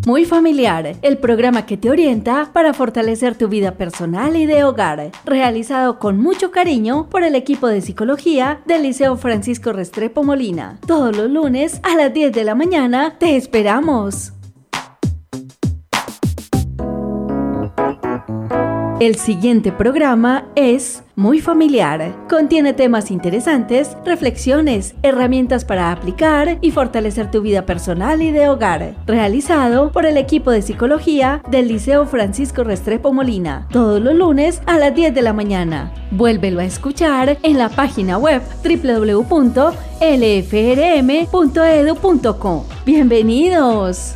Muy Familiar, el programa que te orienta para fortalecer tu vida personal y de hogar, realizado con mucho cariño por el equipo de psicología del Liceo Francisco Restrepo Molina. Todos los lunes a las 10 de la mañana te esperamos. El siguiente programa es Muy Familiar. Contiene temas interesantes, reflexiones, herramientas para aplicar y fortalecer tu vida personal y de hogar. Realizado por el equipo de psicología del Liceo Francisco Restrepo Molina. Todos los lunes a las 10 de la mañana. Vuélvelo a escuchar en la página web www.lfrm.edu.co. ¡Bienvenidos!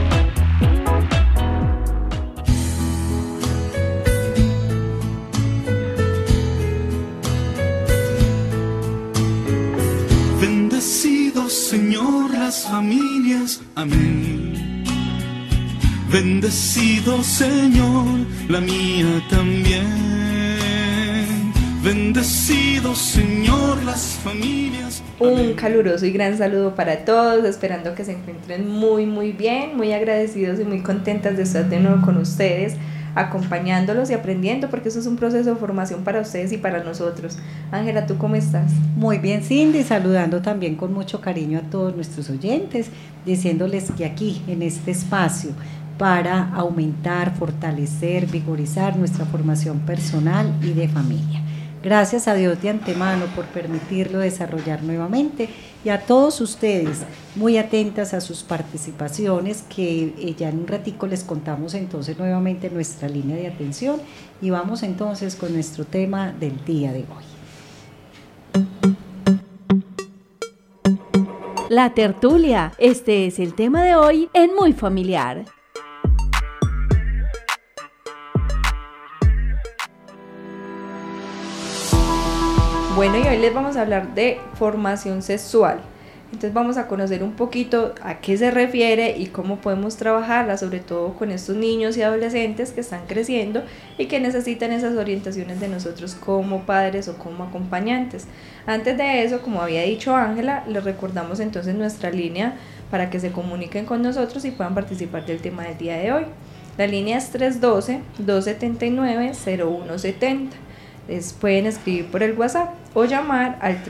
Bendecido Señor las familias, amén. Bendecido Señor la mía también. Bendecido Señor las familias, amén. Un caluroso y gran saludo para todos, esperando que se encuentren muy bien, muy agradecidos y muy contentas de estar de nuevo con ustedes, acompañándolos y aprendiendo, porque eso es un proceso de formación para ustedes y para nosotros. Ángela, ¿tú cómo estás? Muy bien, Cindy, saludando también con mucho cariño a todos nuestros oyentes, diciéndoles que aquí, en este espacio, para aumentar, fortalecer, vigorizar nuestra formación personal y de familia. Gracias a Dios de antemano por permitirlo desarrollar nuevamente, y a todos ustedes muy atentas a sus participaciones, que ya en un ratico les contamos entonces nuevamente nuestra línea de atención, y vamos entonces con nuestro tema del día de hoy. La tertulia. Este es el tema de hoy en Muy Familiar. Bueno, y hoy les vamos a hablar de formación sexual. Entonces vamos a conocer un poquito a qué se refiere y cómo podemos trabajarla, sobre todo con estos niños y adolescentes que están creciendo y que necesitan esas orientaciones de nosotros como padres o como acompañantes. Antes de eso, como había dicho Ángela, les recordamos entonces nuestra línea para que se comuniquen con nosotros y puedan participar del tema del día de hoy. La línea es 312-279-0170. Les pueden escribir por el WhatsApp o llamar al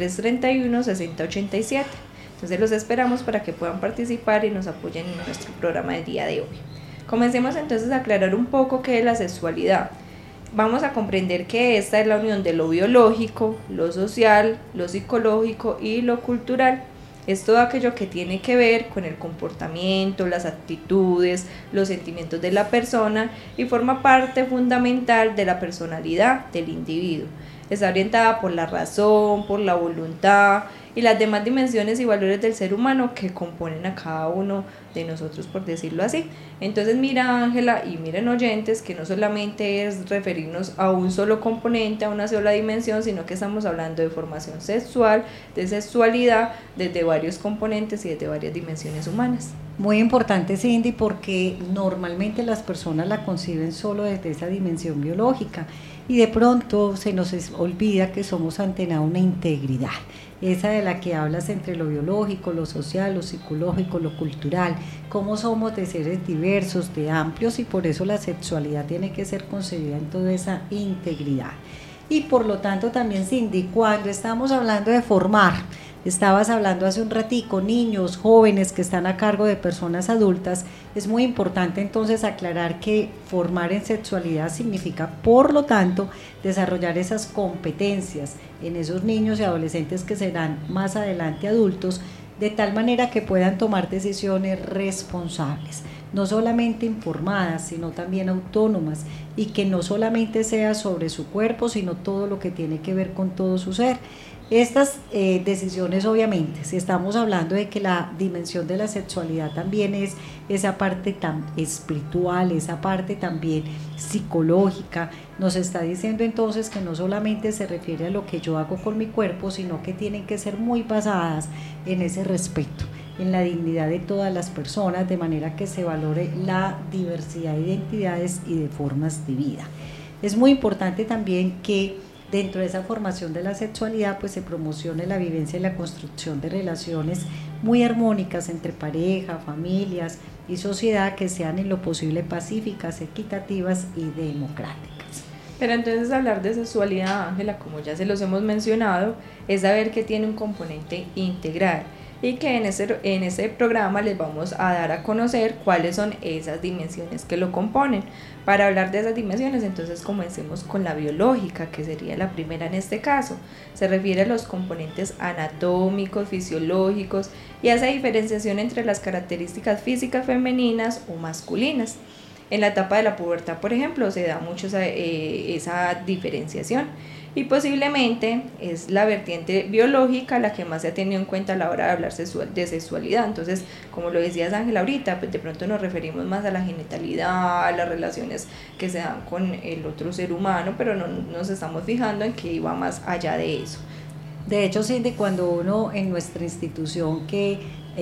331-6087. Entonces los esperamos para que puedan participar y nos apoyen en nuestro programa del día de hoy. Comencemos entonces a aclarar un poco qué es la sexualidad. Vamos a comprender que esta es la unión de lo biológico, lo social, lo psicológico y lo cultural. Es todo aquello que tiene que ver con el comportamiento, las actitudes, los sentimientos de la persona y forma parte fundamental de la personalidad del individuo. Está orientada por la razón, por la voluntad y las demás dimensiones y valores del ser humano que componen a cada uno de nosotros, por decirlo así. Entonces mira, Ángela, y miren oyentes, que no solamente es referirnos a un solo componente, a una sola dimensión, sino que estamos hablando de formación sexual, de sexualidad, desde varios componentes y desde varias dimensiones humanas. Muy importante, Cindy, porque normalmente las personas la conciben solo desde esa dimensión biológica, y de pronto se nos olvida que somos ante una integridad, esa de la que hablas, entre lo biológico, lo social, lo psicológico, lo cultural, cómo somos de seres diversos, de amplios, y por eso la sexualidad tiene que ser concebida en toda esa integridad. Y por lo tanto también, Cindy, cuando estamos hablando de formar, estabas hablando hace un ratico, niños, jóvenes que están a cargo de personas adultas, es muy importante entonces aclarar que formar en sexualidad significa, por lo tanto, desarrollar esas competencias en esos niños y adolescentes que serán más adelante adultos, de tal manera que puedan tomar decisiones responsables, no solamente informadas, sino también autónomas, y que no solamente sea sobre su cuerpo, sino todo lo que tiene que ver con todo su ser. Estas decisiones, obviamente, si estamos hablando de que la dimensión de la sexualidad también es esa parte tan espiritual, esa parte también psicológica, nos está diciendo entonces que no solamente se refiere a lo que yo hago con mi cuerpo, sino que tienen que ser muy basadas en ese respeto, en la dignidad de todas las personas, de manera que se valore la diversidad de identidades y de formas de vida. Es muy importante también que dentro de esa formación de la sexualidad pues se promocione la vivencia y la construcción de relaciones muy armónicas entre pareja, familias y sociedad que sean en lo posible pacíficas, equitativas y democráticas. Pero entonces hablar de sexualidad, Ángela, como ya se los hemos mencionado, es saber que tiene un componente integral y que en ese programa les vamos a dar a conocer cuáles son esas dimensiones que lo componen. Para hablar de esas dimensiones, entonces comencemos con la biológica, que sería la primera en este caso. Se refiere a los componentes anatómicos, fisiológicos y hace diferenciación entre las características físicas femeninas o masculinas. En la etapa de la pubertad, por ejemplo, se da mucho esa diferenciación y posiblemente es la vertiente biológica la que más se ha tenido en cuenta a la hora de hablar de sexualidad. Entonces, como lo decías, Ángela, ahorita, pues de pronto nos referimos más a la genitalidad, a las relaciones que se dan con el otro ser humano, pero no nos estamos fijando en que iba más allá de eso. De hecho, Cindy, cuando uno en nuestra institución que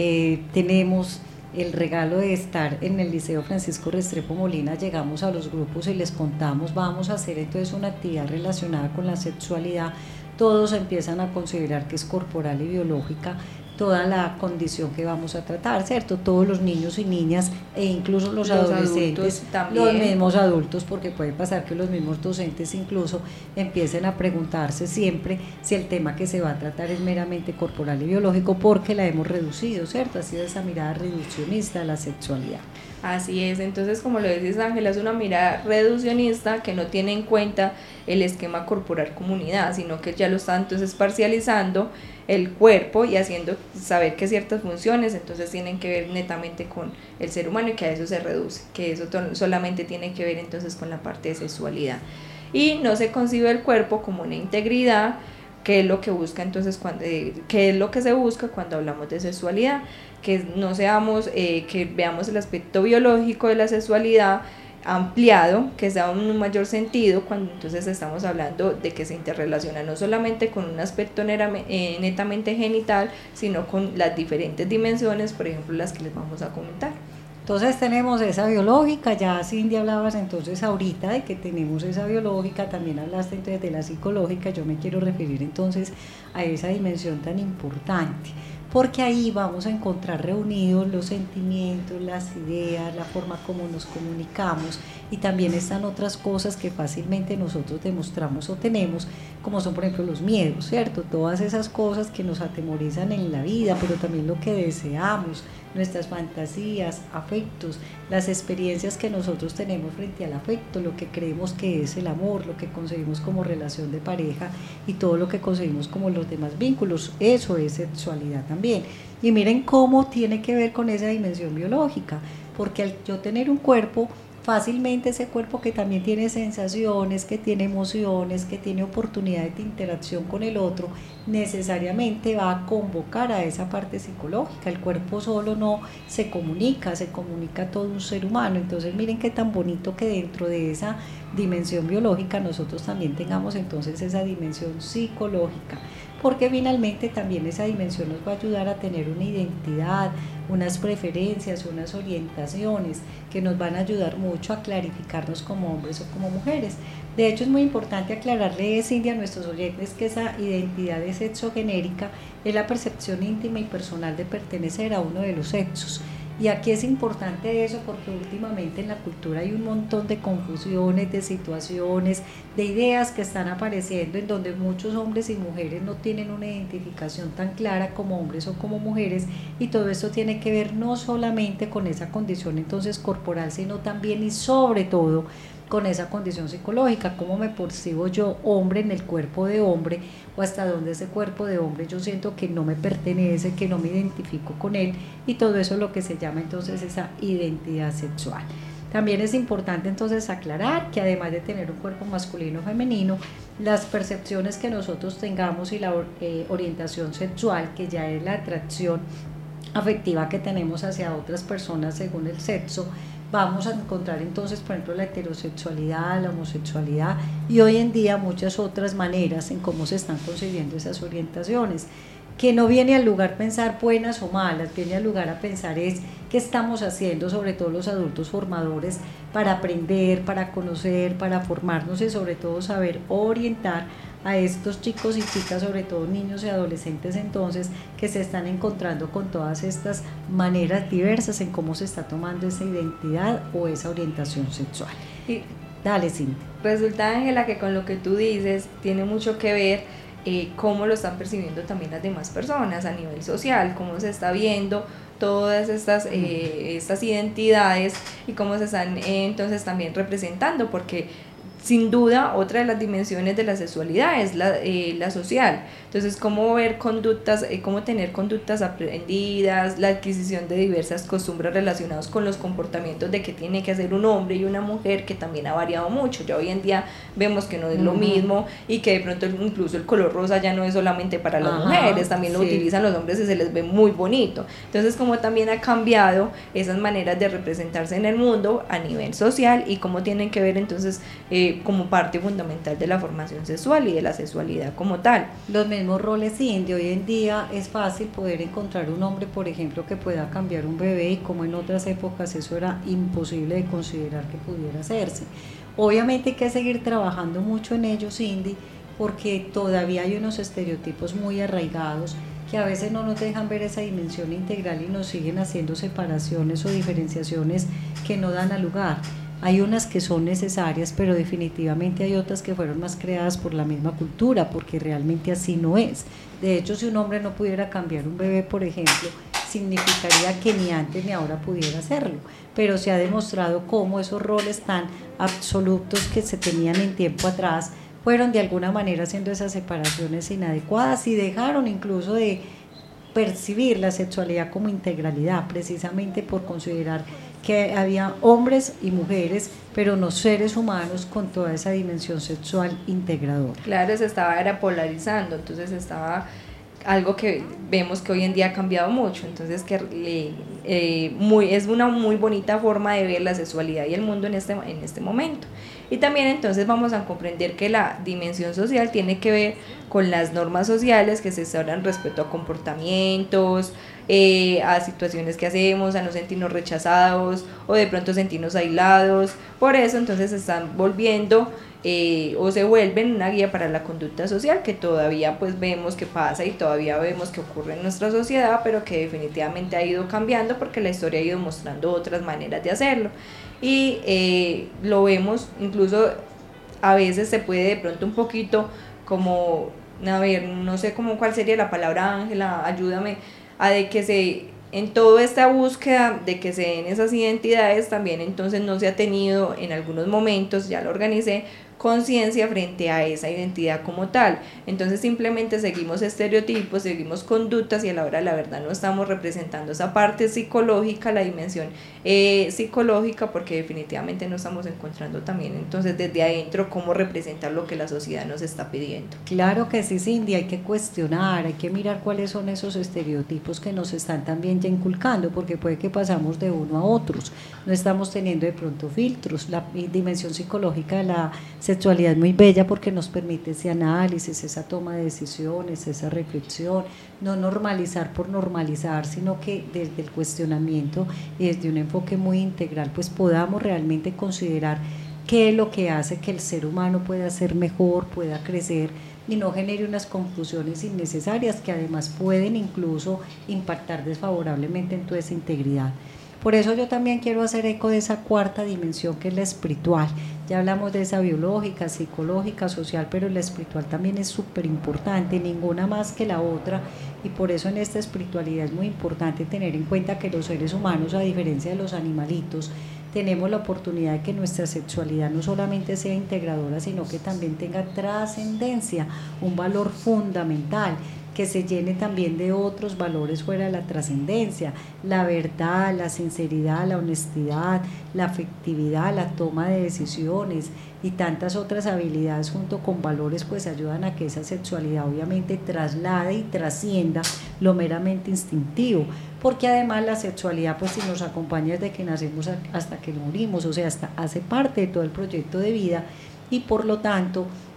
tenemos el regalo de estar en el Liceo Francisco Restrepo Molina, llegamos a los grupos y les contamos, vamos a hacer entonces una actividad relacionada con la sexualidad, todos empiezan a considerar que es corporal y biológica toda la condición que vamos a tratar, ¿cierto? Todos los niños y niñas e incluso los adolescentes, los mismos adultos, porque puede pasar que los mismos docentes incluso empiecen a preguntarse siempre si el tema que se va a tratar es meramente corporal y biológico, porque la hemos reducido, ¿cierto? Ha sido esa mirada reduccionista de la sexualidad. Así es, entonces como lo dices, Ángela, es una mirada reduccionista que no tiene en cuenta el esquema corporal comunidad, sino que ya lo está entonces parcializando el cuerpo y haciendo saber que ciertas funciones entonces tienen que ver netamente con el ser humano y que a eso se reduce, que eso solamente tiene que ver entonces con la parte de sexualidad. Y no se concibe el cuerpo como una integridad, que es lo que busca entonces que es lo que se busca cuando hablamos de sexualidad, que no seamos que veamos el aspecto biológico de la sexualidad ampliado, que sea un mayor sentido cuando entonces estamos hablando de que se interrelaciona no solamente con un aspecto netamente genital, sino con las diferentes dimensiones, por ejemplo las que les vamos a comentar. Entonces tenemos esa biológica, ya Cindy hablabas entonces ahorita de que tenemos esa biológica, también hablaste entonces de la psicológica, yo me quiero referir entonces a esa dimensión tan importante, porque ahí vamos a encontrar reunidos los sentimientos, las ideas, la forma como nos comunicamos, y también están otras cosas que fácilmente nosotros demostramos o tenemos, como son por ejemplo los miedos, ¿cierto? Todas esas cosas que nos atemorizan en la vida, pero también lo que deseamos, nuestras fantasías, afectos, las experiencias que nosotros tenemos frente al afecto, lo que creemos que es el amor, lo que concebimos como relación de pareja y todo lo que concebimos como los demás vínculos, eso es sexualidad también. Y miren cómo tiene que ver con esa dimensión biológica, porque al yo tener un cuerpo, fácilmente ese cuerpo que también tiene sensaciones, que tiene emociones, que tiene oportunidades de interacción con el otro, necesariamente va a convocar a esa parte psicológica. El cuerpo solo no se comunica todo un ser humano. Entonces miren qué tan bonito que dentro de esa dimensión biológica nosotros también tengamos entonces esa dimensión psicológica, porque finalmente también esa dimensión nos va a ayudar a tener una identidad, unas preferencias, unas orientaciones que nos van a ayudar mucho a clarificarnos como hombres o como mujeres. De hecho es muy importante aclararle, Cindy, a nuestros oyentes que esa identidad de sexo genérica es la percepción íntima y personal de pertenecer a uno de los sexos. Y aquí es importante eso porque últimamente en la cultura hay un montón de confusiones, de situaciones, de ideas que están apareciendo en donde muchos hombres y mujeres no tienen una identificación tan clara como hombres o como mujeres, y todo esto tiene que ver no solamente con esa condición entonces corporal, sino también y sobre todo con esa condición psicológica, cómo me percibo yo hombre en el cuerpo de hombre, o hasta dónde ese cuerpo de hombre yo siento que no me pertenece, que no me identifico con él, y todo eso es lo que se llama entonces esa identidad sexual. También es importante entonces aclarar que además de tener un cuerpo masculino o femenino, las percepciones que nosotros tengamos y la orientación sexual, que ya es la atracción afectiva que tenemos hacia otras personas según el sexo, vamos a encontrar entonces, por ejemplo, la heterosexualidad, la homosexualidad y hoy en día muchas otras maneras en cómo se están concibiendo esas orientaciones. que no viene al lugar pensar buenas o malas, viene al lugar a pensar es qué estamos haciendo, sobre todo los adultos formadores, para aprender, para conocer, para formarnos y sobre todo saber orientar a estos chicos y chicas, sobre todo niños y adolescentes entonces, que se están encontrando con todas estas maneras diversas en cómo se está tomando esa identidad o esa orientación sexual. Y dale, Cindy. resulta, Ángela, que con lo que tú dices tiene mucho que ver cómo lo están percibiendo también las demás personas a nivel social, cómo se está viendo todas estas identidades y cómo se están entonces también representando, porque sin duda otra de las dimensiones de la sexualidad es la social. Entonces, cómo ver conductas, cómo tener conductas aprendidas, la adquisición de diversas costumbres relacionadas con los comportamientos de qué tiene que hacer un hombre y una mujer, que también ha variado mucho. Ya hoy en día vemos que no es lo mismo y que de pronto incluso el color rosa ya no es solamente para las mujeres, también lo utilizan los hombres y se les ve muy bonito. Entonces, cómo también ha cambiado esas maneras de representarse en el mundo a nivel social y cómo tienen que ver entonces como parte fundamental de la formación sexual y de la sexualidad como tal. Los mismos roles, Cindy. Hoy en día es fácil poder encontrar un hombre, por ejemplo, que pueda cambiar un bebé, y como en otras épocas eso era imposible de considerar que pudiera hacerse. Obviamente hay que seguir trabajando mucho en ello, Cindy, porque todavía hay unos estereotipos muy arraigados que a veces no nos dejan ver esa dimensión integral y nos siguen haciendo separaciones o diferenciaciones que no dan a lugar. Hay unas que son necesarias, pero definitivamente hay otras que fueron más creadas por la misma cultura, porque realmente así no es. De hecho, si un hombre no pudiera cambiar un bebé, por ejemplo, significaría que ni antes ni ahora pudiera hacerlo. Pero se ha demostrado cómo esos roles tan absolutos que se tenían en tiempo atrás fueron de alguna manera haciendo esas separaciones inadecuadas y dejaron incluso de percibir la sexualidad como integralidad, precisamente por considerar que había hombres y mujeres, pero no seres humanos con toda esa dimensión sexual integradora. Claro, se era polarizando, entonces estaba algo que vemos que hoy en día ha cambiado mucho, entonces que es una muy bonita forma de ver la sexualidad y el mundo en este momento. Y también entonces vamos a comprender que la dimensión social tiene que ver con las normas sociales que se instauran respecto a comportamientos, a situaciones que hacemos, a no sentirnos rechazados o de pronto sentirnos aislados. Por eso entonces se están volviendo o se vuelven una guía para la conducta social, que todavía pues vemos que pasa y todavía vemos que ocurre en nuestra sociedad, pero que definitivamente ha ido cambiando porque la historia ha ido mostrando otras maneras de hacerlo. Y lo vemos, incluso a veces se puede de pronto un poquito como, a ver, no sé cuál sería la palabra, Ángela, ayúdame, a de que en toda esta búsqueda de que se den esas identidades también entonces no se ha tenido en algunos momentos, ya lo organicé, conciencia frente a esa identidad como tal. Entonces simplemente seguimos estereotipos, seguimos conductas y a la hora de la verdad no estamos representando esa parte psicológica, la dimensión psicológica, porque definitivamente no estamos encontrando también entonces desde adentro cómo representar lo que la sociedad nos está pidiendo. Claro que sí, Cindy, hay que cuestionar, hay que mirar cuáles son esos estereotipos que nos están también ya inculcando, porque puede que pasamos de uno a otros, no estamos teniendo de pronto filtros. La dimensión psicológica de la sexualidad es muy bella porque nos permite ese análisis, esa toma de decisiones, esa reflexión, no normalizar por normalizar, sino que desde el cuestionamiento y desde un enfoque muy integral pues podamos realmente considerar qué es lo que hace que el ser humano pueda ser mejor, pueda crecer y no genere unas confusiones innecesarias que además pueden incluso impactar desfavorablemente en toda esa integridad. Por eso yo también quiero hacer eco de esa cuarta dimensión que es la espiritual. Ya hablamos de esa biológica, psicológica, social, pero la espiritual también es súper importante, ninguna más que la otra, y por eso en esta espiritualidad es muy importante tener en cuenta que los seres humanos, a diferencia de los animalitos, tenemos la oportunidad de que nuestra sexualidad no solamente sea integradora, sino que también tenga trascendencia, un valor fundamental, que se llene también de otros valores fuera de la trascendencia, la verdad, la sinceridad, la honestidad, la afectividad, la toma de decisiones y tantas otras habilidades junto con valores pues ayudan a que esa sexualidad obviamente traslade y trascienda lo meramente instintivo, porque además la sexualidad pues si nos acompaña desde que nacemos hasta que morimos, o sea, hace parte de todo el proyecto de vida y por lo tanto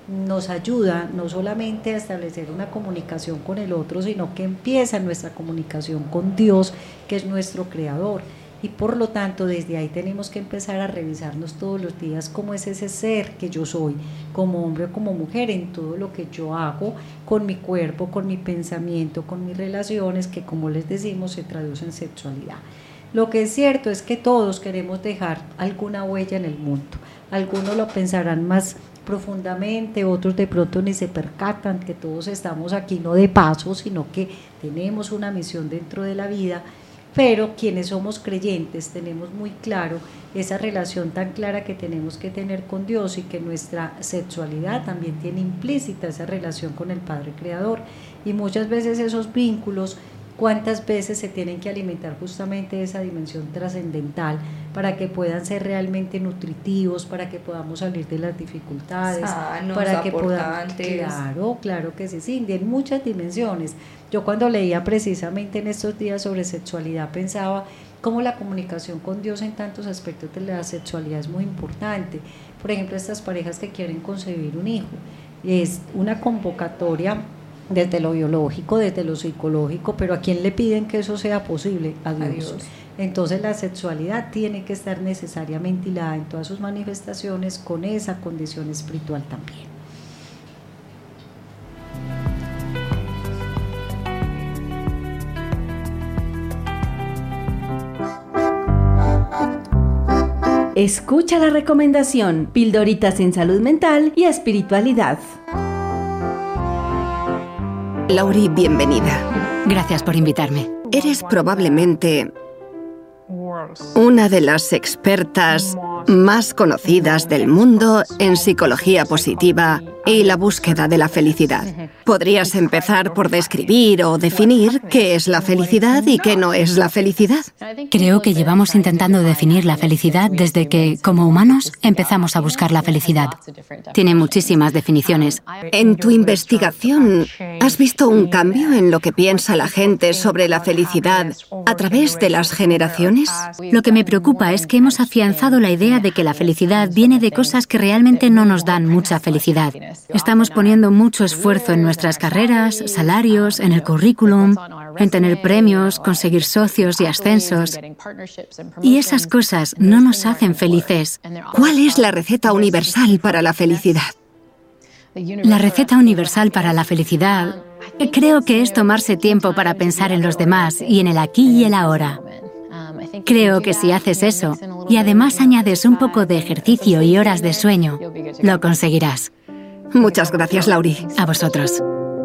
nos ayuda no solamente a establecer una comunicación con el otro, sino que empieza nuestra comunicación con Dios, que es nuestro creador. Y por lo tanto desde ahí tenemos que empezar a revisarnos todos los días cómo es ese ser que yo soy, como hombre o como mujer, en todo lo que yo hago con mi cuerpo, con mi pensamiento, con mis relaciones, que como les decimos se traduce en sexualidad. Lo que es cierto es que todos queremos dejar alguna huella en el mundo. Algunos lo pensarán más profundamente, otros de pronto ni se percatan que todos estamos aquí no de paso, sino que tenemos una misión dentro de la vida. Pero quienes somos creyentes tenemos muy claro esa relación tan clara que tenemos que tener con Dios, y que nuestra sexualidad también tiene implícita esa relación con el Padre Creador, y muchas veces esos vínculos, cuántas veces se tienen que alimentar justamente de esa dimensión trascendental para que puedan ser realmente nutritivos, para que podamos salir de las dificultades, sanos, para que podamos, aportantes. claro que sí, Cindy, en muchas dimensiones. Yo cuando leía precisamente en estos días sobre sexualidad pensaba cómo la comunicación con Dios en tantos aspectos de la sexualidad es muy importante. Por ejemplo, estas parejas que quieren concebir un hijo, es una convocatoria desde lo biológico, desde lo psicológico, pero ¿a quién le piden que eso sea posible? A Dios. Entonces la sexualidad tiene que estar necesariamente hilada en todas sus manifestaciones con esa condición espiritual también. Escucha la recomendación, pildoritas en salud mental y espiritualidad. Lauri, bienvenida. Gracias por invitarme. Eres probablemente una de las expertas más conocidas del mundo en psicología positiva y la búsqueda de la felicidad. ¿Podrías empezar por describir o definir qué es la felicidad y qué no es la felicidad? Creo que llevamos intentando definir la felicidad desde que, como humanos, empezamos a buscar la felicidad. Tiene muchísimas definiciones. En tu investigación, ¿has visto un cambio en lo que piensa la gente sobre la felicidad a través de las generaciones? Lo que me preocupa es que hemos afianzado la idea de que la felicidad viene de cosas que realmente no nos dan mucha felicidad. Estamos poniendo mucho esfuerzo en nuestras carreras, salarios, en el currículum, en tener premios, conseguir socios y ascensos. Y esas cosas no nos hacen felices. ¿Cuál es la receta universal para la felicidad? La receta universal para la felicidad, creo que es tomarse tiempo para pensar en los demás y en el aquí y el ahora. Creo que si haces eso, y además añades un poco de ejercicio y horas de sueño, lo conseguirás. Muchas gracias, Lauri. A vosotros.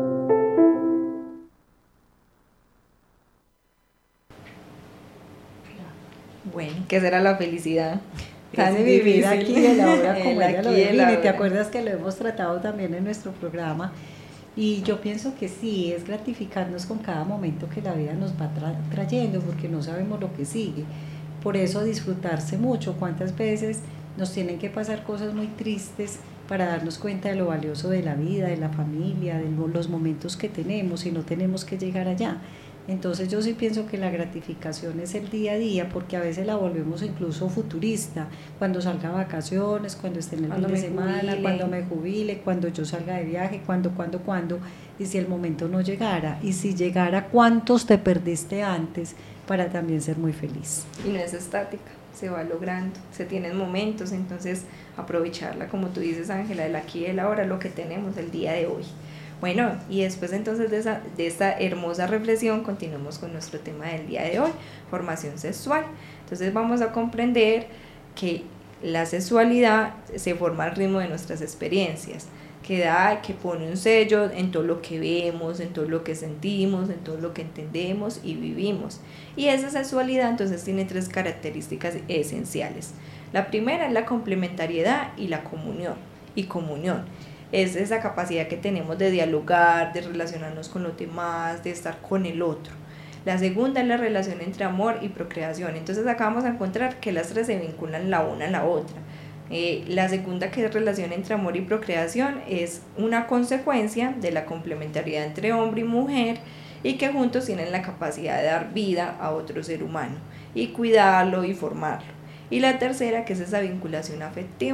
Bueno, ¿qué será la felicidad? Es de vivir aquí y el ahora como El ella lo aquí y el define. ¿Te ahora. acuerdas que lo hemos tratado también en nuestro programa? Y yo pienso que sí, es gratificarnos con cada momento que la vida nos va trayendo, porque no sabemos lo que sigue. Por eso disfrutarse mucho. ¿Cuántas veces nos tienen que pasar cosas muy tristes para darnos cuenta de lo valioso de la vida, de la familia, de los momentos que tenemos, y no tenemos que llegar allá? Entonces yo sí pienso que la gratificación es el día a día, porque a veces la volvemos incluso futurista, cuando salga a vacaciones, cuando esté en el fin de semana, cuando me jubile, cuando yo salga de viaje, cuando, y si el momento no llegara, y si llegara, ¿cuántos te perdiste antes para también ser muy feliz? Y no es estática, se va logrando, se tienen momentos, entonces aprovecharla, como tú dices, Ángela, el aquí y el ahora, lo que tenemos el día de hoy. Bueno, y después entonces de esta hermosa reflexión continuamos con nuestro tema del día de hoy, formación sexual. Entonces vamos a comprender que la sexualidad se forma al ritmo de nuestras experiencias, que pone un sello en todo lo que vemos, en todo lo que sentimos, en todo lo que entendemos y vivimos. Y esa sexualidad entonces tiene 3 características esenciales. La primera es la complementariedad y la comunión. Es esa capacidad que tenemos de dialogar, de relacionarnos con los demás, de estar con el otro. La segunda es la relación entre amor y procreación. Entonces acá vamos a encontrar que las 3 se vinculan la una a la otra. La segunda, que es relación entre amor y procreación, es una consecuencia de la complementariedad entre hombre y mujer, y que juntos tienen la capacidad de dar vida a otro ser humano y cuidarlo y formarlo. Y la tercera, que es esa vinculación afectiva,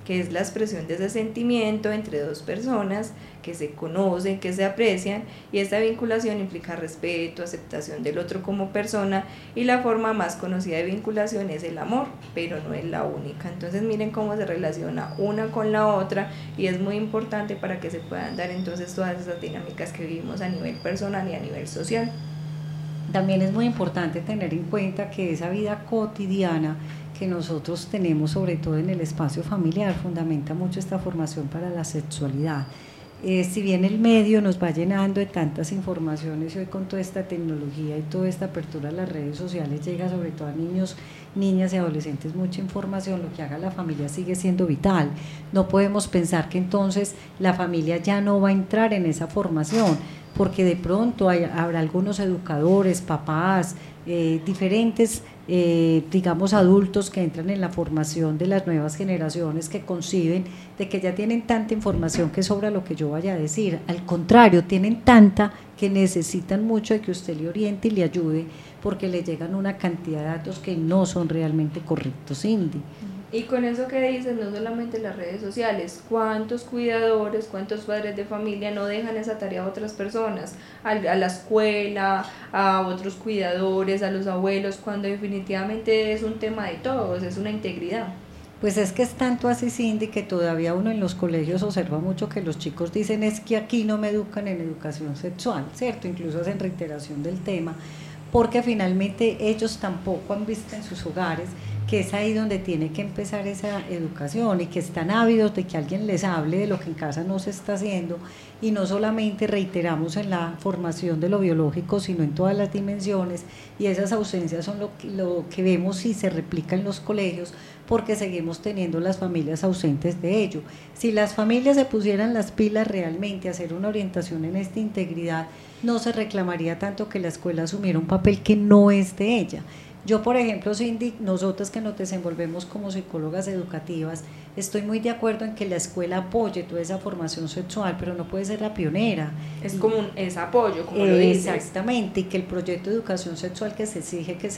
que es la expresión de ese sentimiento entre dos personas que se conocen, que se aprecian, y esta vinculación implica respeto, aceptación del otro como persona, y la forma más conocida de vinculación es el amor, pero no es la única. Entonces miren cómo se relaciona una con la otra, y es muy importante para que se puedan dar entonces todas esas dinámicas que vivimos a nivel personal y a nivel social. También es muy importante tener en cuenta que esa vida cotidiana que nosotros tenemos, sobre todo en el espacio familiar, fundamenta mucho esta formación para la sexualidad. Si bien el medio nos va llenando de tantas informaciones y hoy con toda esta tecnología y toda esta apertura a las redes sociales llega sobre todo a niños, niñas y adolescentes mucha información, lo que haga la familia sigue siendo vital. No podemos pensar que entonces la familia ya no va a entrar en esa formación, porque de pronto habrá algunos educadores, papás, diferentes digamos adultos que entran en la formación de las nuevas generaciones que conciben de que ya tienen tanta información que sobra lo que yo vaya a decir. Al contrario, tienen tanta que necesitan mucho de que usted le oriente y le ayude, porque le llegan una cantidad de datos que no son realmente correctos, Cindy. Y con eso que dices, no solamente las redes sociales, ¿cuántos cuidadores, cuántos padres de familia no dejan esa tarea a otras personas? A la escuela, a otros cuidadores, a los abuelos, cuando definitivamente es un tema de todos, es una integridad. Pues es que es tanto así, Cindy, que todavía uno en los colegios observa mucho que los chicos dicen es que aquí no me educan en educación sexual, ¿cierto? Incluso hacen reiteración del tema, porque finalmente ellos tampoco han visto en sus hogares que es ahí donde tiene que empezar esa educación, y que están ávidos de que alguien les hable de lo que en casa no se está haciendo, y no solamente reiteramos en la formación de lo biológico, sino en todas las dimensiones, y esas ausencias son lo que vemos y se replica en los colegios, porque seguimos teniendo las familias ausentes de ello. Si las familias se pusieran las pilas realmente a hacer una orientación en esta integridad, no se reclamaría tanto que la escuela asumiera un papel que no es de ella. Yo, por ejemplo, Cindy, nosotras que nos desenvolvemos como psicólogas educativas, estoy muy de acuerdo en que la escuela apoye toda esa formación sexual, pero no puede ser la pionera. Es como es apoyo, como lo dices. Exactamente, y que el proyecto de educación sexual que se exige que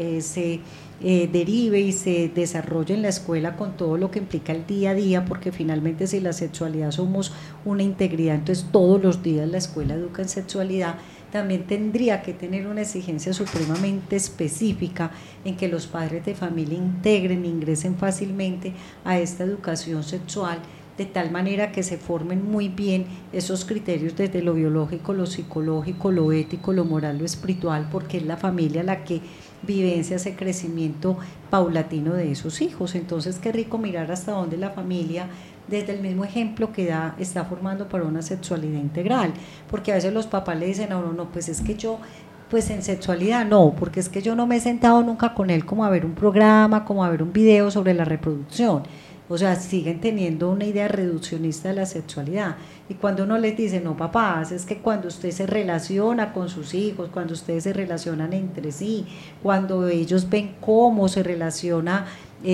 se derive y se desarrolle en la escuela con todo lo que implica el día a día, porque finalmente si la sexualidad somos una integridad, entonces todos los días la escuela educa en sexualidad. También tendría que tener una exigencia supremamente específica en que los padres de familia ingresen fácilmente a esta educación sexual, de tal manera que se formen muy bien esos criterios desde lo biológico, lo psicológico, lo ético, lo moral, lo espiritual, porque es la familia la que vivencia ese crecimiento paulatino de esos hijos. Entonces, qué rico mirar hasta dónde la familia, desde el mismo ejemplo que da, está formando para una sexualidad integral, porque a veces los papás le dicen a uno, no, pues es que yo, pues en sexualidad no, porque es que yo no me he sentado nunca con él como a ver un programa, como a ver un video sobre la reproducción. O sea, siguen teniendo una idea reduccionista de la sexualidad. Y cuando uno les dice, no papás, es que cuando usted se relaciona con sus hijos, cuando ustedes se relacionan entre sí, cuando ellos ven cómo se relaciona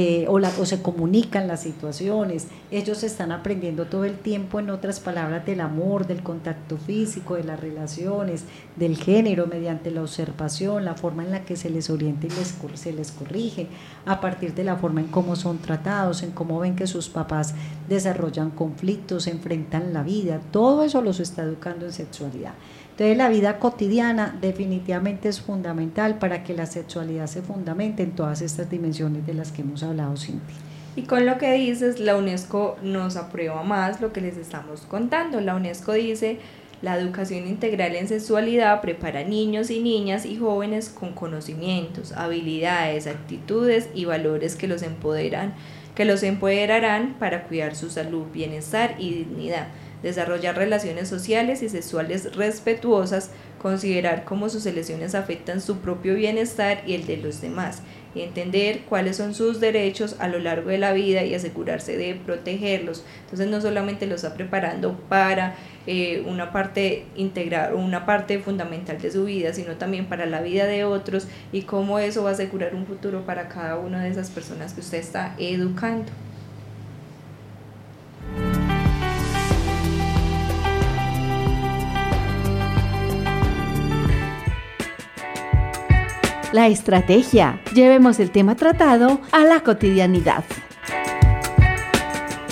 o se comunican las situaciones, ellos están aprendiendo todo el tiempo, en otras palabras, del amor, del contacto físico, de las relaciones, del género, mediante la observación, la forma en la que se les orienta y se les corrige, a partir de la forma en cómo son tratados, en cómo ven que sus papás desarrollan conflictos, enfrentan la vida. Todo eso los está educando en sexualidad. Entonces la vida cotidiana definitivamente es fundamental para que la sexualidad se fundamente en todas estas dimensiones de las que hemos hablado, Cindy. Y con lo que dices, la UNESCO nos aprueba más lo que les estamos contando. La UNESCO dice: la educación integral en sexualidad prepara a niños y niñas y jóvenes con conocimientos, habilidades, actitudes y valores que los empoderarán para cuidar su salud, bienestar y dignidad, desarrollar relaciones sociales y sexuales respetuosas, considerar cómo sus elecciones afectan su propio bienestar y el de los demás, y entender cuáles son sus derechos a lo largo de la vida y asegurarse de protegerlos. Entonces no solamente los está preparando para una parte integral o una parte fundamental de su vida, sino también para la vida de otros, y cómo eso va a asegurar un futuro para cada una de esas personas que usted está educando. La estrategia. Llevemos el tema tratado a la cotidianidad.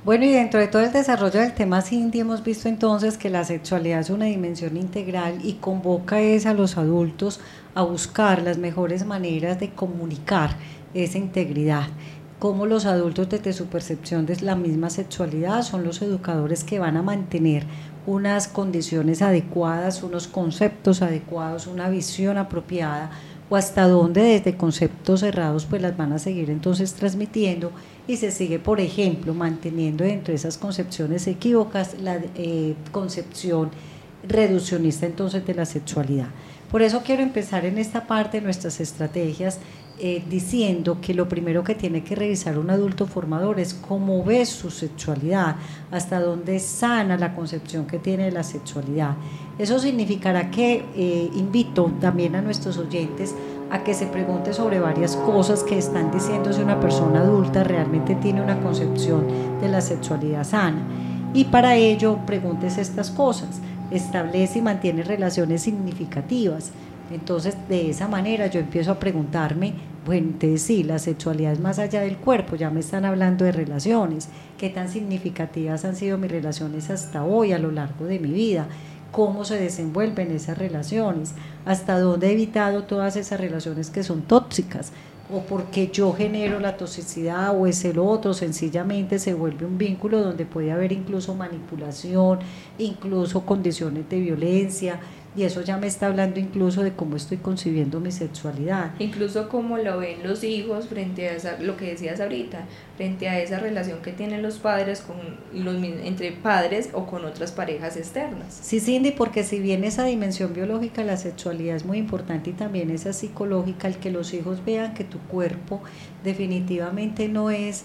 Bueno, y dentro de todo el desarrollo del tema Cindy hemos visto entonces que la sexualidad es una dimensión integral y convoca a los adultos a buscar las mejores maneras de comunicar esa integridad. Como los adultos desde su percepción de la misma sexualidad son los educadores que van a mantener unas condiciones adecuadas, unos conceptos adecuados, una visión apropiada, o hasta dónde desde conceptos cerrados pues las van a seguir entonces transmitiendo, y se sigue, por ejemplo, manteniendo dentro de esas concepciones equívocas la concepción reduccionista entonces de la sexualidad. Por eso quiero empezar en esta parte de nuestras estrategias diciendo que lo primero que tiene que revisar un adulto formador es cómo ve su sexualidad, hasta dónde es sana la concepción que tiene de la sexualidad. Eso significará que invito también a nuestros oyentes a que se pregunte sobre varias cosas que están diciendo si una persona adulta realmente tiene una concepción de la sexualidad sana, y para ello pregúntese estas cosas: establece y mantiene relaciones significativas. Entonces, de esa manera yo empiezo a preguntarme, bueno, entonces sí, la sexualidad es más allá del cuerpo, ya me están hablando de relaciones, qué tan significativas han sido mis relaciones hasta hoy a lo largo de mi vida, cómo se desenvuelven esas relaciones, hasta dónde he evitado todas esas relaciones que son tóxicas, o porque yo genero la toxicidad, o es el otro, sencillamente se vuelve un vínculo donde puede haber incluso manipulación, incluso condiciones de violencia, y eso ya me está hablando incluso de cómo estoy concibiendo mi sexualidad. Incluso cómo lo ven los hijos frente a esa, lo que decías ahorita, frente a esa relación que tienen los padres entre padres o con otras parejas externas. Sí, Cindy, porque si bien esa dimensión biológica de la sexualidad es muy importante, y también esa psicológica, el que los hijos vean que tu cuerpo definitivamente no es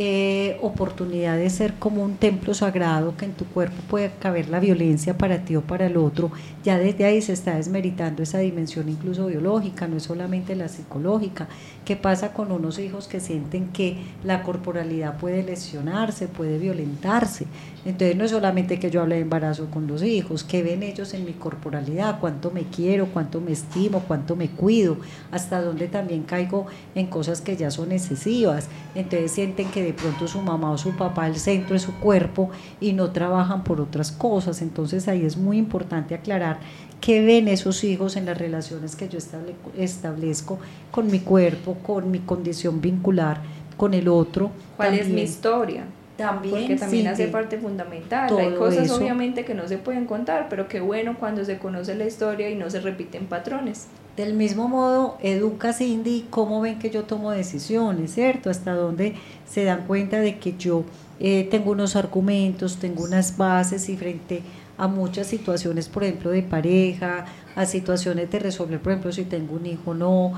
oportunidad de ser como un templo sagrado, que en tu cuerpo puede caber la violencia para ti o para el otro, ya desde ahí se está desmeritando esa dimensión incluso biológica, no es solamente la psicológica. ¿Qué pasa con unos hijos que sienten que la corporalidad puede lesionarse, puede violentarse? Entonces no es solamente que yo hable de embarazo con los hijos, ¿qué ven ellos en mi corporalidad? ¿Cuánto me quiero? ¿Cuánto me estimo? ¿Cuánto me cuido? ¿Hasta dónde también caigo en cosas que ya son excesivas? Entonces sienten que de pronto su mamá o su papá el centro es su cuerpo y no trabajan por otras cosas. Entonces ahí es muy importante aclarar qué ven esos hijos en las relaciones que yo establezco con mi cuerpo, con mi condición vincular con el otro. ¿Cuál es mi historia? También, porque también sí, hace parte fundamental. todo hay cosas eso, obviamente que no se pueden contar, pero qué bueno cuando se conoce la historia y no se repiten patrones. Del mismo modo, educa, Cindy, cómo ven que yo tomo decisiones, ¿cierto? Hasta dónde se dan cuenta de que yo tengo unos argumentos, tengo unas bases, y frente a muchas situaciones, por ejemplo, de pareja, a situaciones de resolver, por ejemplo, si tengo un hijo o no,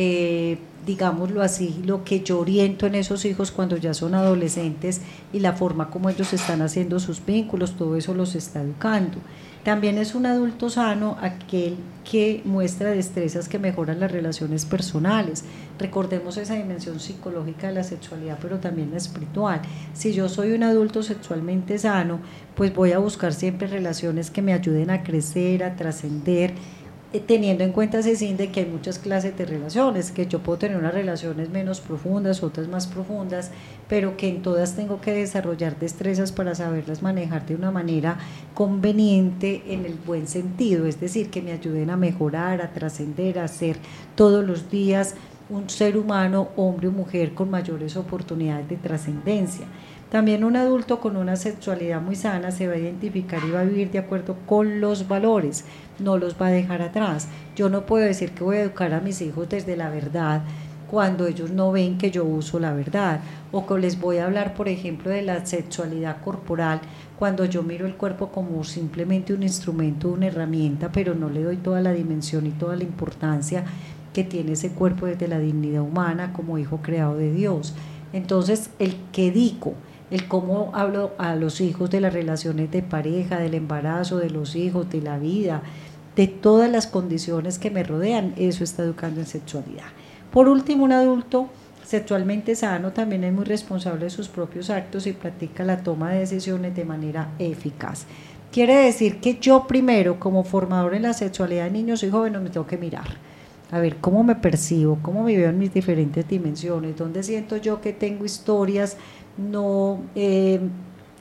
digámoslo así, lo que yo oriento en esos hijos cuando ya son adolescentes y la forma como ellos están haciendo sus vínculos, todo eso los está educando. También es un adulto sano aquel que muestra destrezas que mejoran las relaciones personales. Recordemos esa dimensión psicológica de la sexualidad, pero también la espiritual. Si yo soy un adulto sexualmente sano, pues voy a buscar siempre relaciones que me ayuden a crecer, a trascender, teniendo en cuenta, Cecín, que hay muchas clases de relaciones, que yo puedo tener unas relaciones menos profundas, otras más profundas, pero que en todas tengo que desarrollar destrezas para saberlas manejar de una manera conveniente en el buen sentido, es decir, que me ayuden a mejorar, a trascender, a ser todos los días un ser humano, hombre o mujer, con mayores oportunidades de trascendencia. También un adulto con una sexualidad muy sana se va a identificar y va a vivir de acuerdo con los valores, no los va a dejar atrás. Yo no puedo decir que voy a educar a mis hijos desde la verdad cuando ellos no ven que yo uso la verdad, o que les voy a hablar, por ejemplo, de la sexualidad corporal cuando yo miro el cuerpo como simplemente un instrumento, una herramienta, pero no le doy toda la dimensión y toda la importancia que tiene ese cuerpo desde la dignidad humana como hijo creado de Dios. Entonces, el que digo, el cómo hablo a los hijos de las relaciones de pareja, del embarazo, de los hijos, de la vida, de todas las condiciones que me rodean, eso está educando en sexualidad. Por último, un adulto sexualmente sano también es muy responsable de sus propios actos y practica la toma de decisiones de manera eficaz. Quiere decir que yo primero, como formador en la sexualidad de niños y jóvenes, me tengo que mirar, a ver cómo me percibo, cómo me veo en mis diferentes dimensiones, dónde siento yo que tengo historias no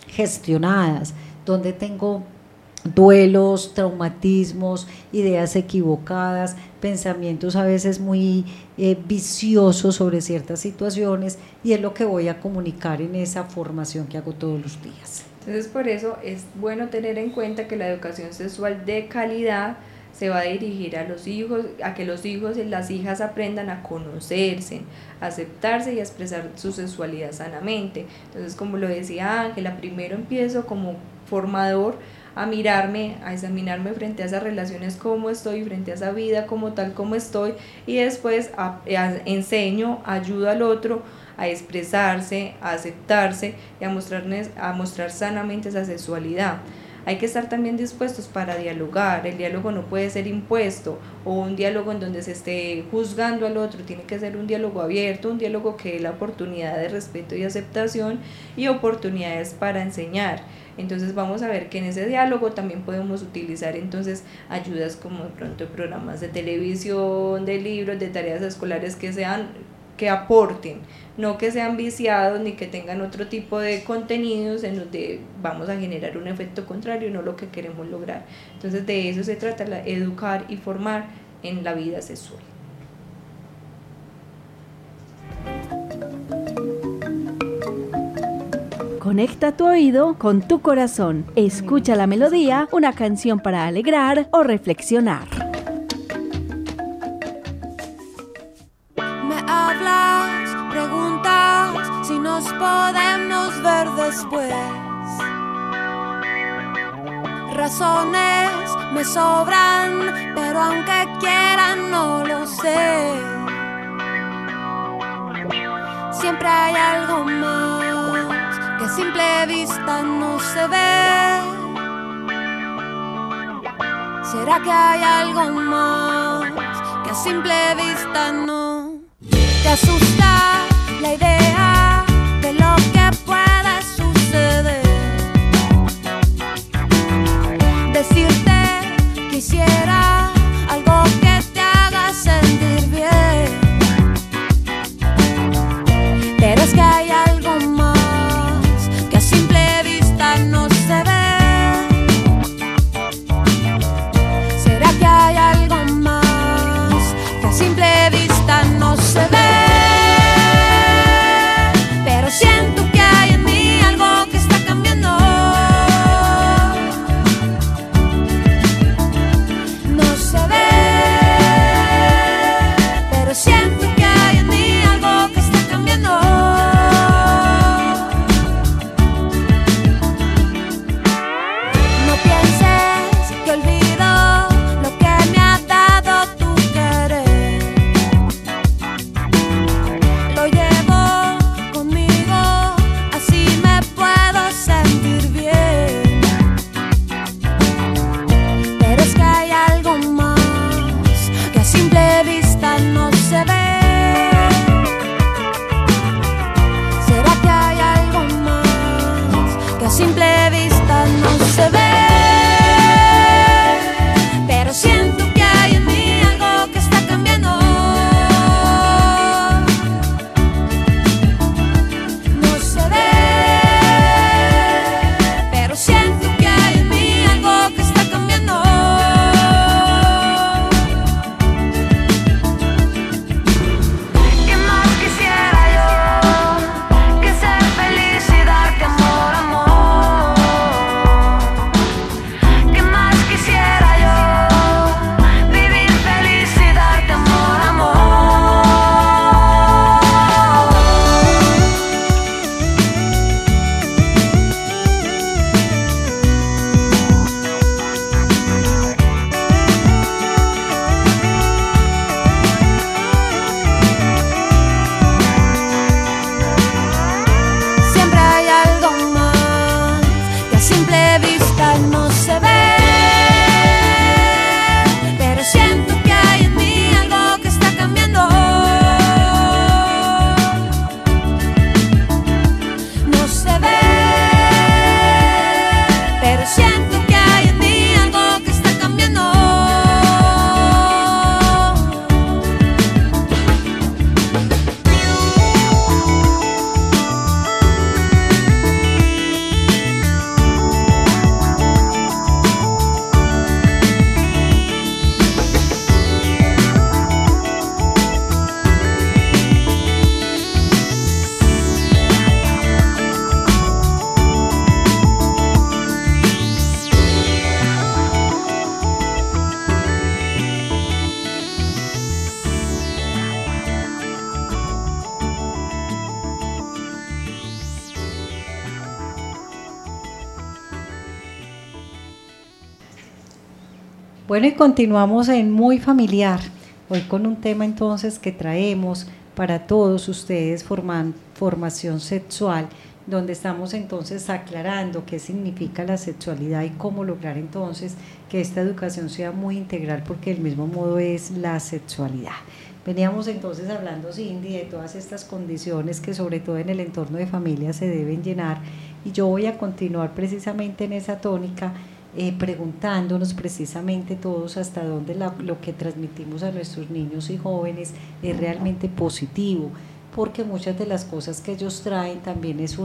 gestionadas, donde tengo duelos, traumatismos, ideas equivocadas, pensamientos a veces muy viciosos sobre ciertas situaciones, y es lo que voy a comunicar en esa formación que hago todos los días. Entonces, por eso es bueno tener en cuenta que la educación sexual de calidad se va a dirigir a los hijos, a que los hijos y las hijas aprendan a conocerse, a aceptarse y a expresar su sexualidad sanamente. Entonces, como lo decía Ángela, primero empiezo como formador a mirarme, a examinarme frente a esas relaciones, cómo estoy, frente a esa vida como tal como estoy, y después enseño, ayudo al otro a expresarse, a aceptarse y a mostrar sanamente esa sexualidad. Hay que estar también dispuestos para dialogar. El diálogo no puede ser impuesto o un diálogo en donde se esté juzgando al otro. Tiene que ser un diálogo abierto, un diálogo que dé la oportunidad de respeto y aceptación y oportunidades para enseñar. Entonces vamos a ver que en ese diálogo también podemos utilizar entonces ayudas como de pronto programas de televisión, de libros, de tareas escolares que aporten, no que sean viciados ni que tengan otro tipo de contenidos en donde vamos a generar un efecto contrario, no lo que queremos lograr. Entonces de eso se trata, educar y formar en la vida sexual. Conecta tu oído con tu corazón. Escucha la melodía, una canción para alegrar o reflexionar. Me hablas, preguntas si nos podemos ver después. Razones me sobran, pero aunque quieran no lo sé. Siempre hay algo más que a simple vista no se ve. ¿Será que hay algo más que a simple vista no? ¿Te asusta la idea de lo que puede suceder? Decirte quisiera algo que te haga sentir bien, pero es que hay algo más que a simple vista no se ve. ¿Será que hay algo más que a simple vista no se ve? Bueno, y continuamos en Muy Familiar, hoy con un tema entonces que traemos para todos ustedes, formación sexual, donde estamos entonces aclarando qué significa la sexualidad y cómo lograr entonces que esta educación sea muy integral, porque del mismo modo es la sexualidad. Veníamos entonces hablando, Cindy, de todas estas condiciones que sobre todo en el entorno de familia se deben llenar, y yo voy a continuar precisamente en esa tónica, preguntándonos precisamente todos hasta dónde lo que transmitimos a nuestros niños y jóvenes es realmente positivo, porque muchas de las cosas que ellos traen también es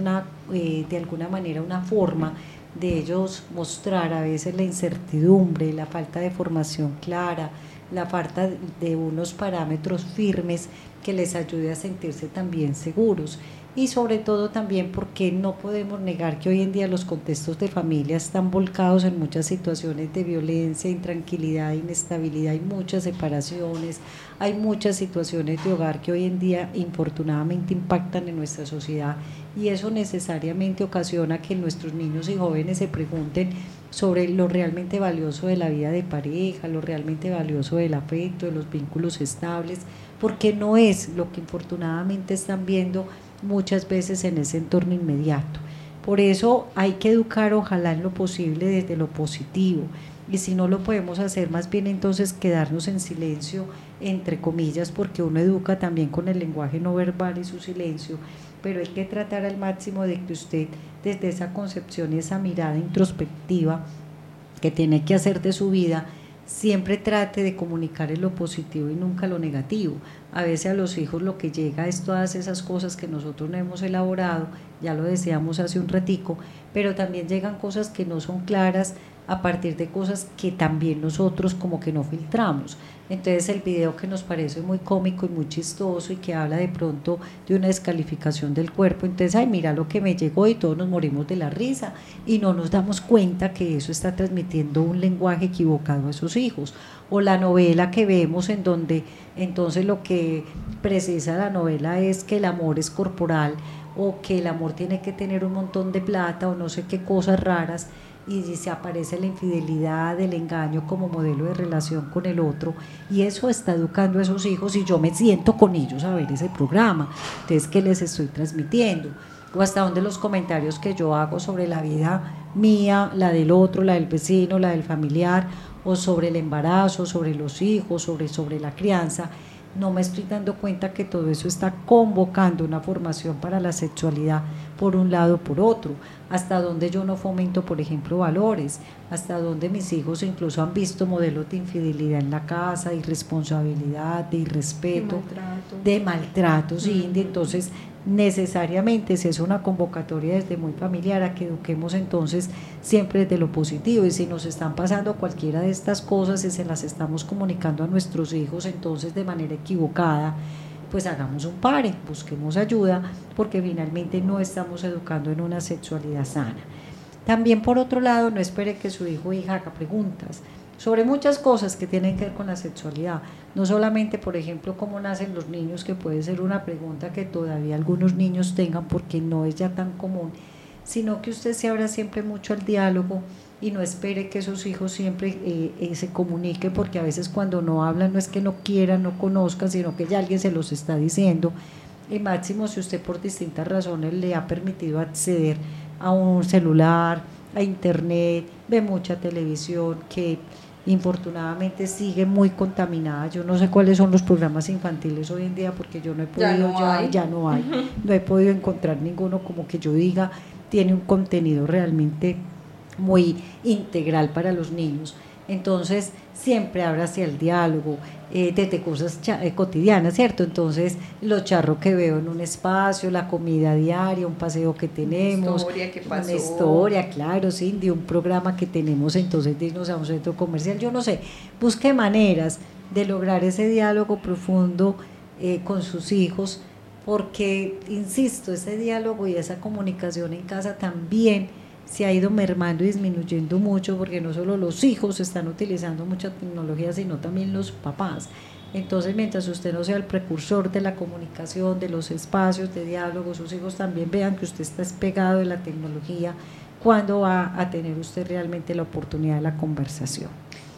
de alguna manera una forma de ellos mostrar a veces la incertidumbre, la falta de formación clara, la falta de unos parámetros firmes que les ayude a sentirse también seguros. Y sobre todo también porque no podemos negar que hoy en día los contextos de familia están volcados en muchas situaciones de violencia, intranquilidad, inestabilidad, hay muchas separaciones, hay muchas situaciones de hogar que hoy en día infortunadamente impactan en nuestra sociedad, y eso necesariamente ocasiona que nuestros niños y jóvenes se pregunten sobre lo realmente valioso de la vida de pareja, lo realmente valioso del afecto, de los vínculos estables, porque no es lo que infortunadamente están viendo muchas veces en ese entorno inmediato. Por eso hay que educar, ojalá en lo posible, desde lo positivo, y si no lo podemos hacer, más bien entonces quedarnos en silencio, entre comillas, porque uno educa también con el lenguaje no verbal y su silencio, pero hay que tratar al máximo de que usted, desde esa concepción y esa mirada introspectiva que tiene que hacer de su vida, siempre trate de comunicar en lo positivo y nunca lo negativo. A veces a los hijos lo que llega es todas esas cosas que nosotros no hemos elaborado, ya lo decíamos hace un ratico, pero también llegan cosas que no son claras a partir de cosas que también nosotros como que no filtramos. Entonces el video que nos parece muy cómico y muy chistoso y que habla de pronto de una descalificación del cuerpo, entonces, ay, mira lo que me llegó, y todos nos morimos de la risa y no nos damos cuenta que eso está transmitiendo un lenguaje equivocado a sus hijos. O la novela que vemos en donde entonces lo que precisa la novela es que el amor es corporal, o que el amor tiene que tener un montón de plata o no sé qué cosas raras, y se aparece la infidelidad, el engaño como modelo de relación con el otro, y eso está educando a esos hijos, y yo me siento con ellos a ver ese programa. Entonces, ¿qué les estoy transmitiendo? O hasta donde los comentarios que yo hago sobre la vida mía, la del otro, la del vecino, la del familiar, o sobre el embarazo, sobre los hijos, sobre la crianza, no me estoy dando cuenta que todo eso está convocando una formación para la sexualidad por un lado o por otro, hasta donde yo no fomento, por ejemplo, valores, hasta donde mis hijos incluso han visto modelos de infidelidad en la casa, de irresponsabilidad, de irrespeto, de maltrato, sí. Entonces necesariamente si es una convocatoria desde muy familiar a que eduquemos entonces siempre desde lo positivo, y si nos están pasando cualquiera de estas cosas y se las estamos comunicando a nuestros hijos entonces de manera equivocada, pues hagamos un pare, busquemos ayuda, porque finalmente no estamos educando en una sexualidad sana. También, por otro lado, no espere que su hijo o hija haga preguntas sobre muchas cosas que tienen que ver con la sexualidad, no solamente, por ejemplo, cómo nacen los niños, que puede ser una pregunta que todavía algunos niños tengan porque no es ya tan común, sino que usted se abra siempre mucho al diálogo y no espere que sus hijos siempre se comuniquen, porque a veces cuando no hablan no es que no quieran, no conozcan, sino que ya alguien se los está diciendo. Y máximo si usted por distintas razones le ha permitido acceder a un celular, a internet, ve mucha televisión que infortunadamente sigue muy contaminada. Yo no sé cuáles son los programas infantiles hoy en día, porque yo no he podido, ya no hay, no he podido encontrar ninguno como que yo diga tiene un contenido realmente muy integral para los niños. Entonces siempre habla hacia el diálogo, desde cosas cotidianas, ¿cierto? Entonces los charros que veo en un espacio, la comida diaria, un paseo que tenemos, una historia, claro, sí, de un programa que tenemos, entonces de irnos a un centro comercial, yo no sé, busque maneras de lograr ese diálogo profundo con sus hijos, porque, insisto, ese diálogo y esa comunicación en casa también se ha ido mermando y disminuyendo mucho, porque no solo los hijos están utilizando mucha tecnología, sino también los papás. Entonces, mientras usted no sea el precursor de la comunicación, de los espacios de diálogo, sus hijos también vean que usted está despegado de la tecnología, ¿cuándo va a tener usted realmente la oportunidad de la conversación?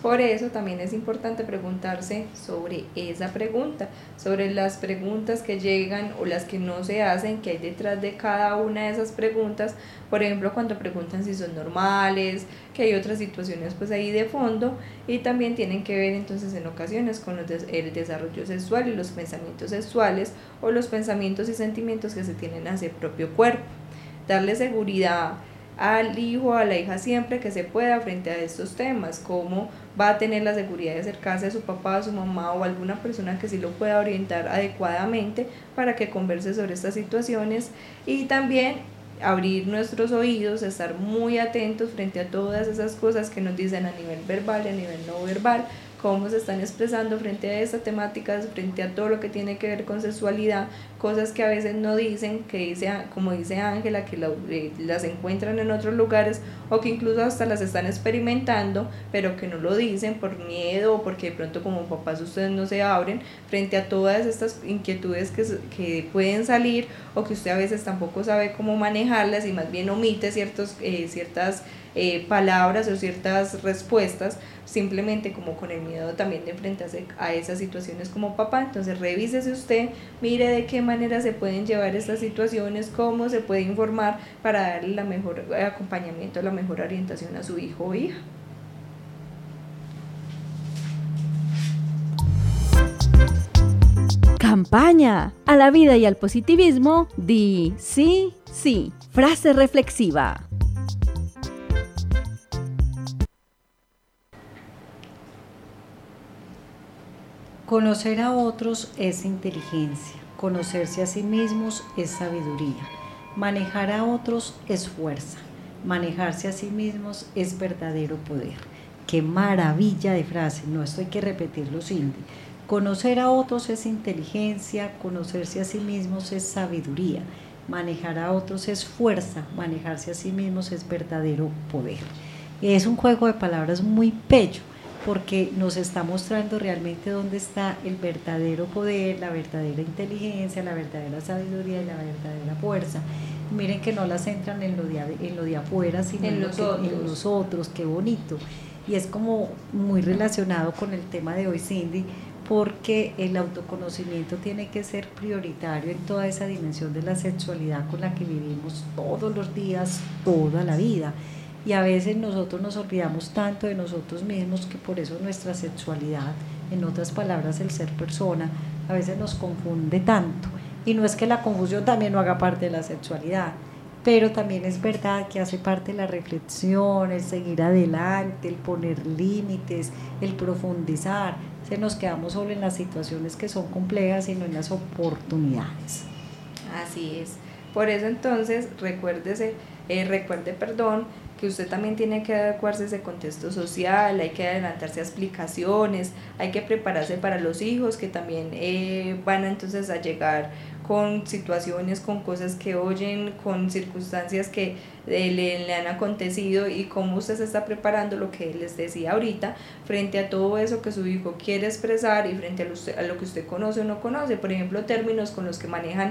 Por eso también es importante preguntarse sobre esa pregunta, sobre las preguntas que llegan o las que no se hacen, que hay detrás de cada una de esas preguntas. Por ejemplo, cuando preguntan si son normales, que hay otras situaciones pues ahí de fondo, y también tienen que ver entonces en ocasiones con el desarrollo sexual y los pensamientos sexuales o los pensamientos y sentimientos que se tienen hacia el propio cuerpo. Darle seguridad al hijo o a la hija siempre que se pueda frente a estos temas, cómo va a tener la seguridad de acercarse a su papá, a su mamá o a alguna persona que sí lo pueda orientar adecuadamente para que converse sobre estas situaciones, y también abrir nuestros oídos, estar muy atentos frente a todas esas cosas que nos dicen a nivel verbal y a nivel no verbal, cómo se están expresando frente a estas temáticas, frente a todo lo que tiene que ver con sexualidad, cosas que a veces no dicen, que dice, como dice Ángela, que las encuentran en otros lugares o que incluso hasta las están experimentando, pero que no lo dicen por miedo o porque de pronto como papás ustedes no se abren frente a todas estas inquietudes que pueden salir, o que usted a veces tampoco sabe cómo manejarlas y más bien omite ciertas palabras o ciertas respuestas, simplemente como con el miedo también de enfrentarse a esas situaciones como papá. Entonces revísese usted, mire de qué manera se pueden llevar estas situaciones, cómo se puede informar para darle la mejor acompañamiento, la mejor orientación a su hijo o hija. Campaña. A la vida y al positivismo, di sí, sí. Frase reflexiva. Conocer a otros es inteligencia, conocerse a sí mismos es sabiduría, manejar a otros es fuerza, manejarse a sí mismos es verdadero poder. ¡Qué maravilla de frase! No, esto hay que repetirlo, Cindy. Conocer a otros es inteligencia, conocerse a sí mismos es sabiduría, manejar a otros es fuerza, manejarse a sí mismos es verdadero poder. Es un juego de palabras muy bello, porque nos está mostrando realmente dónde está el verdadero poder, la verdadera inteligencia, la verdadera sabiduría y la verdadera fuerza. Miren que no las centran en lo de afuera, sino en los otros, qué bonito. Y es como muy relacionado con el tema de hoy, Cindy, porque el autoconocimiento tiene que ser prioritario en toda esa dimensión de la sexualidad con la que vivimos todos los días, toda la vida. Y a veces nosotros nos olvidamos tanto de nosotros mismos que por eso nuestra sexualidad, en otras palabras el ser persona, a veces nos confunde tanto. Y no es que la confusión también no haga parte de la sexualidad, pero también es verdad que hace parte de la reflexión, el seguir adelante, el poner límites, el profundizar. Se nos quedamos solo en las situaciones que son complejas, sino en las oportunidades. Así es. Por eso entonces recuerde, que usted también tiene que adecuarse a ese contexto social, hay que adelantarse a explicaciones, hay que prepararse para los hijos que también van entonces a llegar con situaciones, con cosas que oyen, con circunstancias que le han acontecido, y cómo usted se está preparando, lo que les decía ahorita, frente a todo eso que su hijo quiere expresar y frente a lo que usted conoce o no conoce. Por ejemplo, términos con los que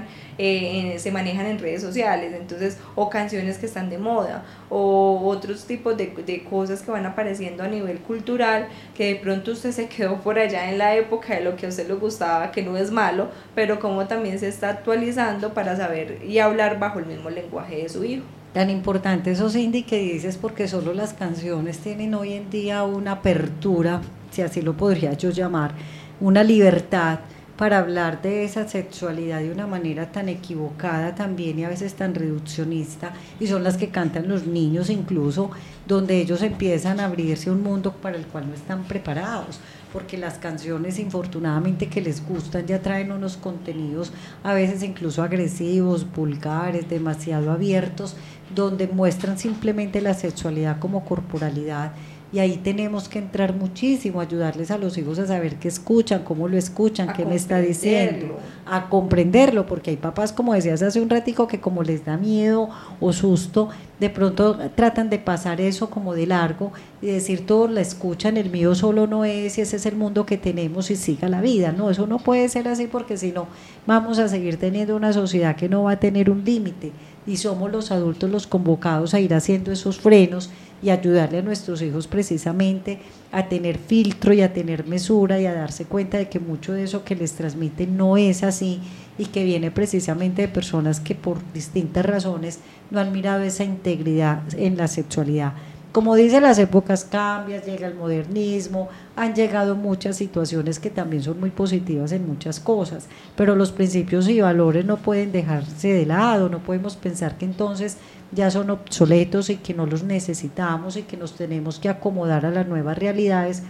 se manejan en redes sociales, entonces, o canciones que están de moda, o otros tipos de cosas que van apareciendo a nivel cultural, que de pronto usted se quedó por allá en la época de lo que a usted le gustaba, que no es malo, pero como también se está actualizando para saber y hablar bajo el mismo lenguaje de su hijo. Tan importante eso, Cindy, que dices, porque solo las canciones tienen hoy en día una apertura, si así lo podría yo llamar, una libertad para hablar de esa sexualidad de una manera tan equivocada también y a veces tan reduccionista, y son las que cantan los niños incluso, donde ellos empiezan a abrirse a un mundo para el cual no están preparados, porque las canciones infortunadamente que les gustan ya traen unos contenidos a veces incluso agresivos, vulgares, demasiado abiertos, donde muestran simplemente la sexualidad como corporalidad. Y ahí tenemos que entrar muchísimo, ayudarles a los hijos a saber qué escuchan, cómo lo escuchan, qué me está diciendo, a comprenderlo, porque hay papás, como decías hace un ratico, que como les da miedo o susto, de pronto tratan de pasar eso como de largo y decir todos la escuchan, el mío solo no es, y ese es el mundo que tenemos y siga la vida. No, eso no puede ser así, porque si no vamos a seguir teniendo una sociedad que no va a tener un límite. y somos los adultos los convocados a ir haciendo esos frenos y ayudarle a nuestros hijos precisamente a tener filtro y a tener mesura y a darse cuenta de que mucho de eso que les transmiten no es así y que viene precisamente de personas que por distintas razones no han mirado esa integridad en la sexualidad. Como dice, las épocas cambian, llega el modernismo, han llegado muchas situaciones que también son muy positivas en muchas cosas, pero los principios y valores no pueden dejarse de lado, no podemos pensar que entonces ya son obsoletos y que no los necesitamos y que nos tenemos que acomodar a las nuevas realidades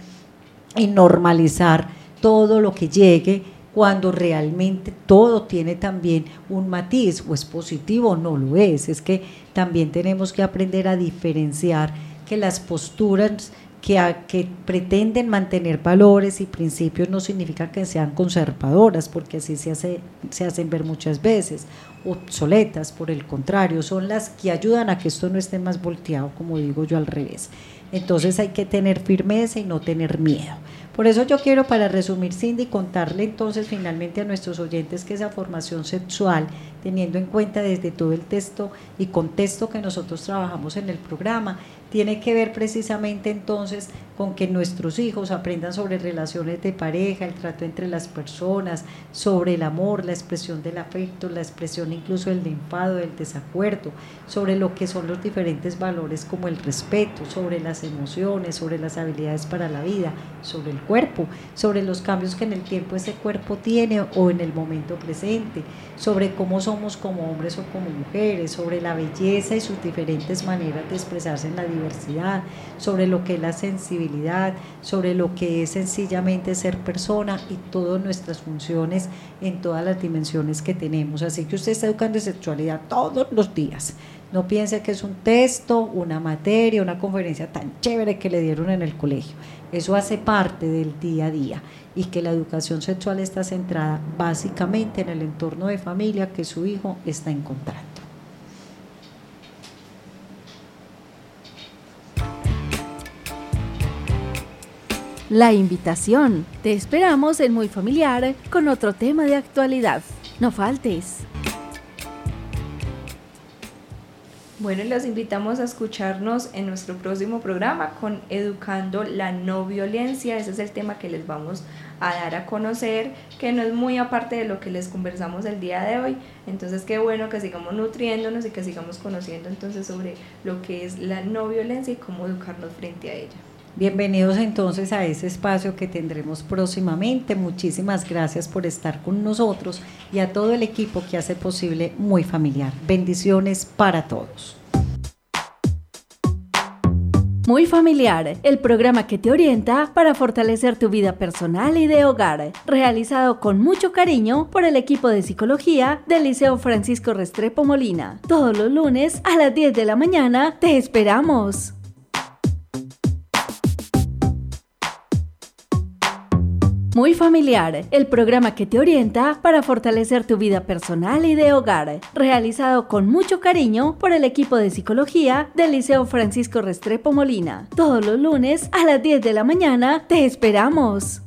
y normalizar todo lo que llegue, cuando realmente todo tiene también un matiz, o es positivo o no lo es que también tenemos que aprender a diferenciar que las posturas que pretenden mantener valores y principios no significa que sean conservadoras, porque así se hacen ver muchas veces, obsoletas, por el contrario, son las que ayudan a que esto no esté más volteado, como digo yo, al revés. Entonces hay que tener firmeza y no tener miedo. Por eso yo quiero, para resumir, Cindy, contarle entonces finalmente a nuestros oyentes que esa formación sexual, teniendo en cuenta desde todo el texto y contexto que nosotros trabajamos en el programa, tiene que ver precisamente entonces con que nuestros hijos aprendan sobre relaciones de pareja, el trato entre las personas, sobre el amor, la expresión del afecto, la expresión incluso del enfado, del desacuerdo, sobre lo que son los diferentes valores como el respeto, sobre las emociones, sobre las habilidades para la vida, sobre el cuerpo, sobre los cambios que en el tiempo ese cuerpo tiene o en el momento presente, sobre cómo somos como hombres o como mujeres, sobre la belleza y sus diferentes maneras de expresarse en la diversidad, sobre lo que es la sensibilidad, sobre lo que es sencillamente ser persona y todas nuestras funciones en todas las dimensiones que tenemos. Así que usted está educando en sexualidad todos los días. No piense que es un texto, una materia, una conferencia tan chévere que le dieron en el colegio. Eso hace parte del día a día, y que la educación sexual está centrada básicamente en el entorno de familia que su hijo está encontrando. La invitación. Te esperamos en Muy Familiar con otro tema de actualidad. No faltes. Bueno, los invitamos a escucharnos en nuestro próximo programa con Educando la No Violencia. Ese es el tema que les vamos a dar a conocer, que no es muy aparte de lo que les conversamos el día de hoy. Entonces, qué bueno que sigamos nutriéndonos y que sigamos conociendo entonces sobre lo que es la no violencia y cómo educarnos frente a ella. Bienvenidos entonces a ese espacio que tendremos próximamente. Muchísimas gracias por estar con nosotros y a todo el equipo que hace posible Muy Familiar. Bendiciones para todos. Muy Familiar, el programa que te orienta para fortalecer tu vida personal y de hogar, realizado con mucho cariño por el equipo de psicología del Liceo Francisco Restrepo Molina. Todos los lunes a las 10 de la mañana te esperamos. Muy Familiar, el programa que te orienta para fortalecer tu vida personal y de hogar, realizado con mucho cariño por el equipo de psicología del Liceo Francisco Restrepo Molina. Todos los lunes a las 10 de la mañana te esperamos.